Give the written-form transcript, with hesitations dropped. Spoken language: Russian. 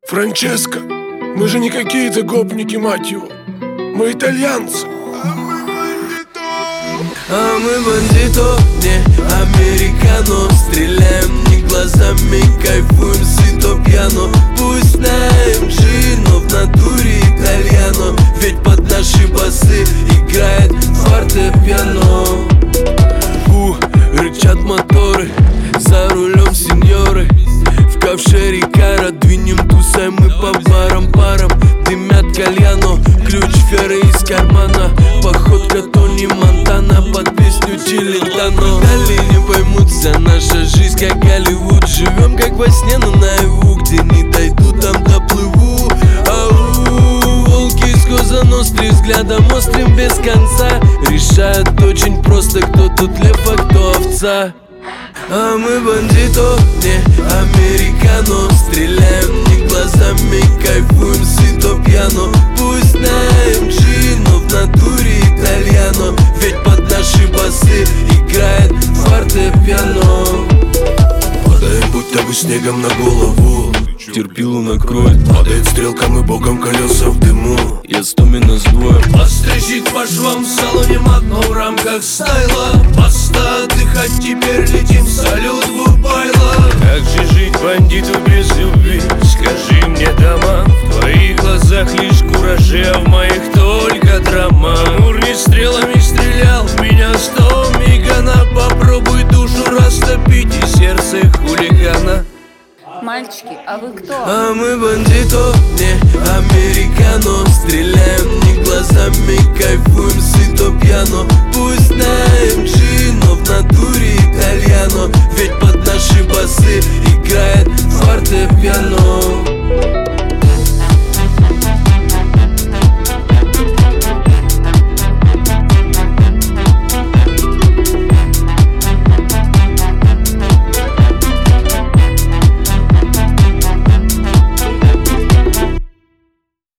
Франческо, мы же не какие-то гопники, мать его. Мы итальянцы. А мы бандито, не американо. Стреляем не глазами, кайфуем сыто пьяно. Пусть на MG, но в натуре итальяно. Ведь под наши басы играет фортепиано. Рычат моторы, за рулем сеньоры. В ковшере кара, двинем тусаем мы по барам парам. Дымят кальяно, ключ Ферры из кармана. Походка Тони Монтана под песню Челентано. Дали не поймут, вся наша жизнь как Голливуд. Живем как во сне, но наяву. Где не дойду, там доплыву. Ау, волки из Коза Ностри, взглядом острым без конца. Решают очень просто, кто тут лев, а кто овца. А мы бандито, не американо. Стреляем не глазами, кайфуем сыто пьяно. Пусть на MG, но в натуре итальяно. Ведь под наши басы играет фортепиано. Падаем будто бы снегом на голову. Терпилу накроет. Падает стрелкам и боком колеса в дыму. Я с Томина с двоем. Постричь по швам в салоне мат, но в рамках стайла. Баста отдыхать, теперь летим в салют Губайла. Как же жить бандиту без любви? Скажи мне, дома. В твоих глазах лишь куражи, а в моих только драма. Мур не стрелами стрелял, в меня 100 мигана. Попробуй душу растопить и сердце хулигана. Мальчики, а вы кто? А мы бандито, не американо. Стреляем не глазами, кайфуем сыто пьяно. Пусть на MG, но в натуре итальяно. Ведь под наши басы играет фортепиано.